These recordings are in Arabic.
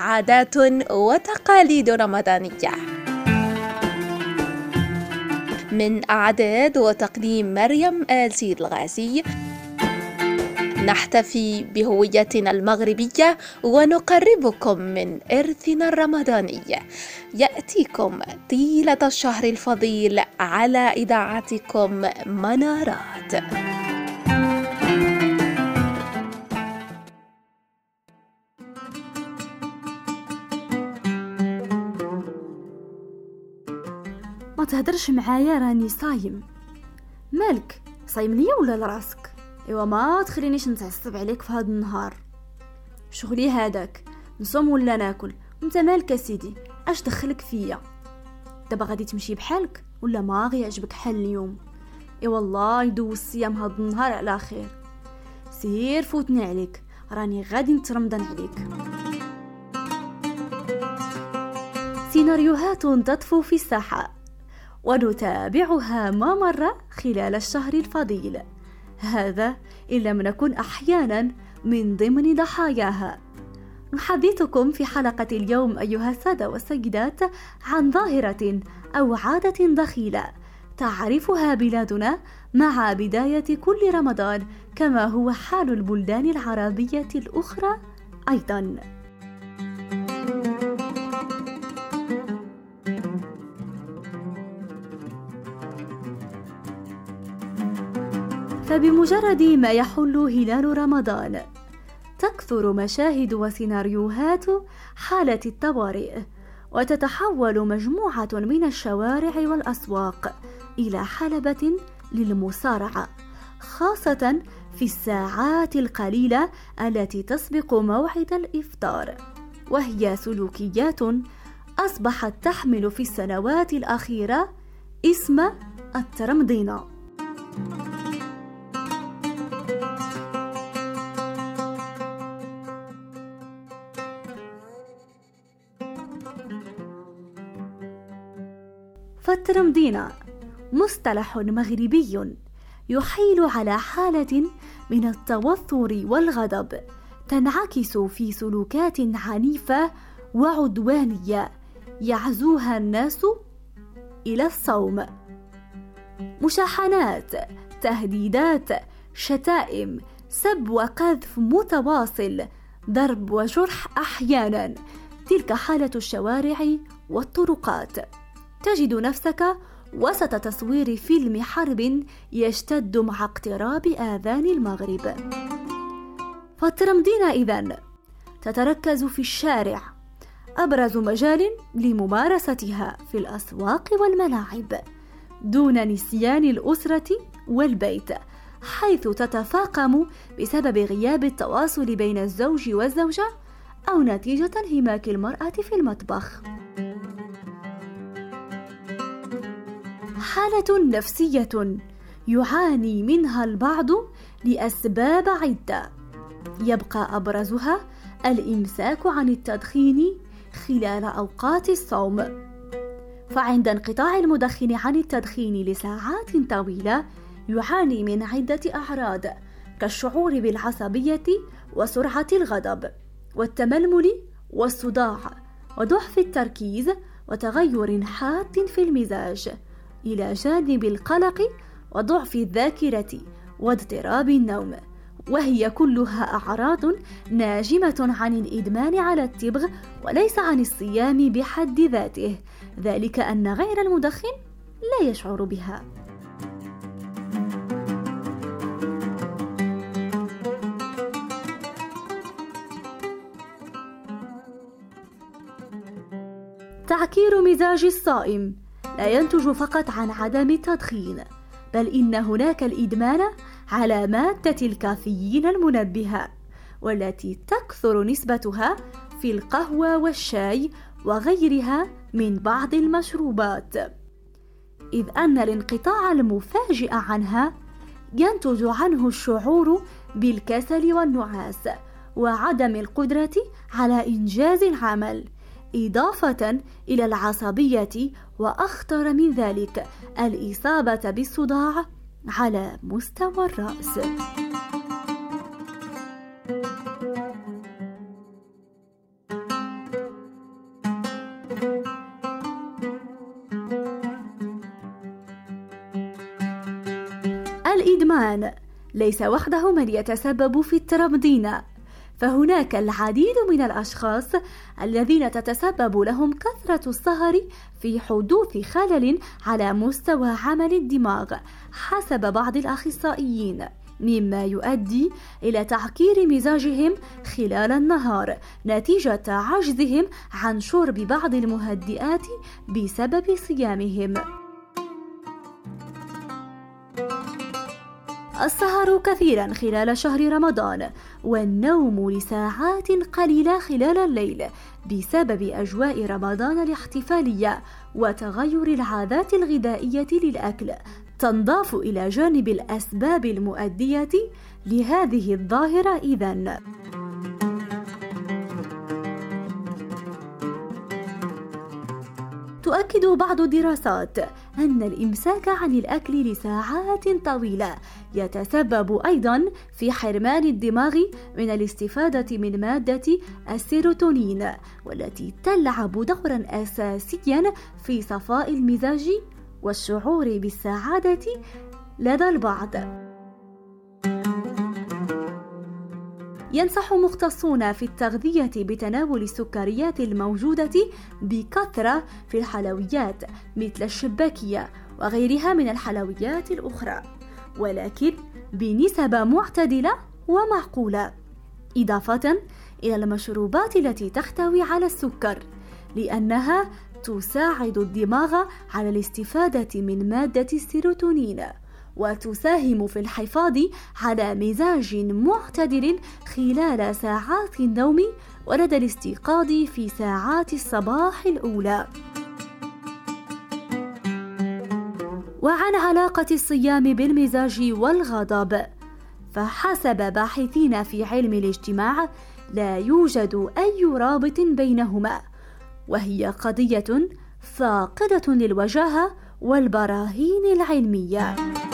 عادات وتقاليد رمضانية. من أعداد وتقديم مريم آل سيد الغازي، نحتفي بهويتنا المغربية ونقربكم من إرثنا الرمضاني. يأتيكم طيلة الشهر الفضيل على إذاعتكم منارات. ما تهدرش معايا، راني صايم. مالك صايم ليا ولا لراسك؟ ايوا ما تخلينيش نتعصب عليك في هذا النهار. شغلي هذاك، نصوم ولا ناكل؟ انت مالك يا سيدي؟ اش دخلك فيا؟ دابا غادي تمشي بحالك ولا ما غي يعجبك حال اليوم؟ اي والله يدوز الصيام هذا النهار على خير. سير فوتني عليك، راني غادي نترمضان عليك. سيناريوهات تطفو في الساحة ونتابعها ما مر خلال الشهر الفضيل هذا، إن لم نكن أحيانا من ضمن ضحاياها. نحدثكم في حلقة اليوم أيها السادة والسيدات عن ظاهرة أو عادة دخيلة تعرفها بلادنا مع بداية كل رمضان، كما هو حال البلدان العربية الأخرى أيضا. فبمجرد ما يحل هلال رمضان تكثر مشاهد وسيناريوهات حالة الطوارئ، وتتحول مجموعة من الشوارع والأسواق إلى حلبة للمصارعة، خاصة في الساعات القليلة التي تسبق موعد الإفطار، وهي سلوكيات أصبحت تحمل في السنوات الأخيرة اسم الترمضين. فالترمضين مصطلح مغربي يحيل على حالة من التوتر والغضب تنعكس في سلوكات عنيفة وعدوانية يعزوها الناس إلى الصوم. مشاحنات، تهديدات، شتائم، سب وقذف متواصل، ضرب وجرح أحيانا. تلك حالة الشوارع والطرقات. تجد نفسك وسط تصوير فيلم حرب يشتد مع اقتراب آذان المغرب. فالترمضين إذن تتركز في الشارع، أبرز مجال لممارستها في الأسواق والملاعب، دون نسيان الأسرة والبيت، حيث تتفاقم بسبب غياب التواصل بين الزوج والزوجة أو نتيجة انهماك المرأة في المطبخ. حالة نفسية يعاني منها البعض لأسباب عدة، يبقى أبرزها الإمساك عن التدخين خلال أوقات الصوم. فعند انقطاع المدخن عن التدخين لساعات طويلة يعاني من عدة أعراض، كالشعور بالعصبية وسرعة الغضب والتململ والصداع وضعف التركيز وتغير حاد في المزاج، إلى جانب القلق وضعف الذاكرة واضطراب النوم، وهي كلها أعراض ناجمة عن الإدمان على التبغ وليس عن الصيام بحد ذاته، ذلك أن غير المدخن لا يشعر بها. تعكير مزاج الصائم لا ينتج فقط عن عدم التدخين، بل إن هناك الإدمان على مادة الكافيين المنبهة، والتي تكثر نسبتها في القهوة والشاي وغيرها من بعض المشروبات، إذ أن الانقطاع المفاجئ عنها ينتج عنه الشعور بالكسل والنعاس وعدم القدرة على إنجاز العمل، إضافة إلى العصبية، وأخطر من ذلك الإصابة بالصداع على مستوى الرأس. الإدمان ليس وحده من يتسبب في الترمدين، فهناك العديد من الأشخاص الذين تتسبب لهم كثرة السهر في حدوث خلل على مستوى عمل الدماغ حسب بعض الأخصائيين، مما يؤدي إلى تعكير مزاجهم خلال النهار نتيجة عجزهم عن شرب بعض المهدئات بسبب صيامهم. السهر كثيرا خلال شهر رمضان والنوم لساعات قليلة خلال الليل بسبب أجواء رمضان الاحتفالية وتغير العادات الغذائية للأكل تنضاف إلى جانب الأسباب المؤدية لهذه الظاهرة إذن. تؤكد بعض الدراسات أن الإمساك عن الأكل لساعات طويلة يتسبب أيضاً في حرمان الدماغ من الاستفادة من مادة السيروتونين، والتي تلعب دوراً أساسياً في صفاء المزاج والشعور بالسعادة لدى البعض. ينصح مختصون في التغذية بتناول السكريات الموجودة بكثرة في الحلويات مثل الشباكية وغيرها من الحلويات الأخرى، ولكن بنسب معتدلة ومعقولة، إضافة إلى المشروبات التي تحتوي على السكر، لأنها تساعد الدماغ على الاستفادة من مادة السيروتونين وتساهم في الحفاظ على مزاج معتدل خلال ساعات النوم ولدى الاستيقاظ في ساعات الصباح الأولى. وعن علاقة الصيام بالمزاج والغضب، فحسب باحثين في علم الاجتماع لا يوجد أي رابط بينهما، وهي قضية فاقدة للوجاهة والبراهين العلمية.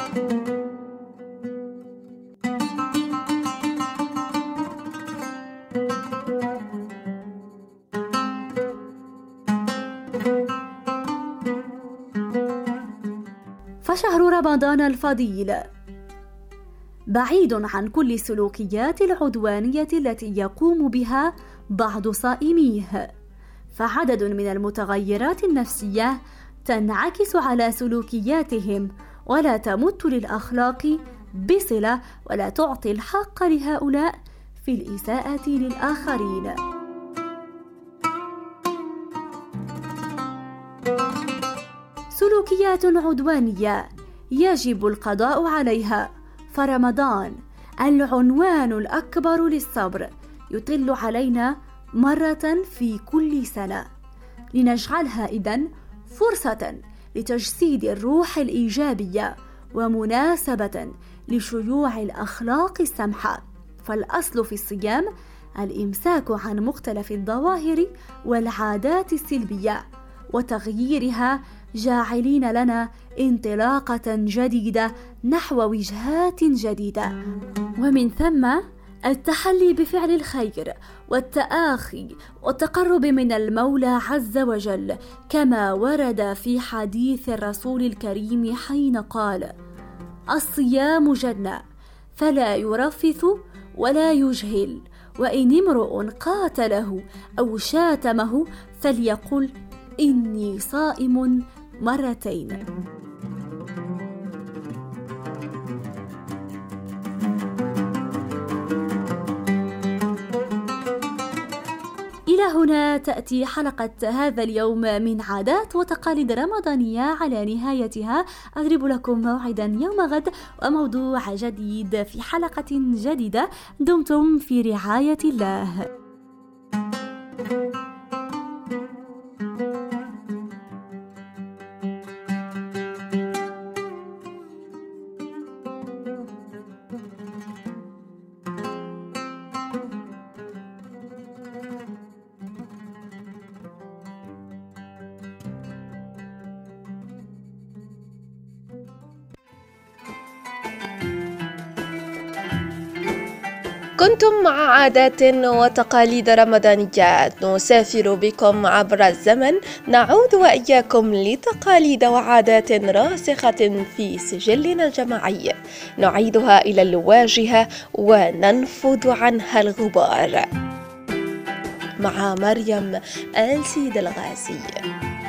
فشهر رمضان الفضيل بعيد عن كل السلوكيات العدوانية التي يقوم بها بعض صائميه، فعدد من المتغيرات النفسية تنعكس على سلوكياتهم ولا تمت للأخلاق بصلة ولا تعطي الحق لهؤلاء في الإساءة للآخرين. سلوكيات عدوانية يجب القضاء عليها، فرمضان العنوان الأكبر للصبر يطل علينا مرة في كل سنة، لنجعلها إذن فرصة لتجسيد الروح الإيجابية ومناسبة لشيوع الأخلاق السمحة. فالأصل في الصيام الإمساك عن مختلف الظواهر والعادات السلبية وتغييرها، جاعلين لنا انطلاقة جديدة نحو وجهات جديدة، ومن ثم التحلي بفعل الخير والتآخي والتقرب من المولى عز وجل، كما ورد في حديث الرسول الكريم حين قال: الصيام جنة فلا يرفث ولا يجهل، وإن امرؤ قاتله أو شاتمه فليقل إني صائم مرتين. إلى هنا تأتي حلقة هذا اليوم من عادات وتقاليد رمضانية على نهايتها. أضرب لكم موعدا يوم غد وموضوع جديد في حلقة جديدة. دمتم في رعاية الله. كنتم مع عادات وتقاليد رمضانيات، نسافر بكم عبر الزمن، نعود وإياكم لتقاليد وعادات راسخة في سجلنا الجماعي، نعيدها إلى الواجهة وننفض عنها الغبار. مع مريم آل سيد الغازي.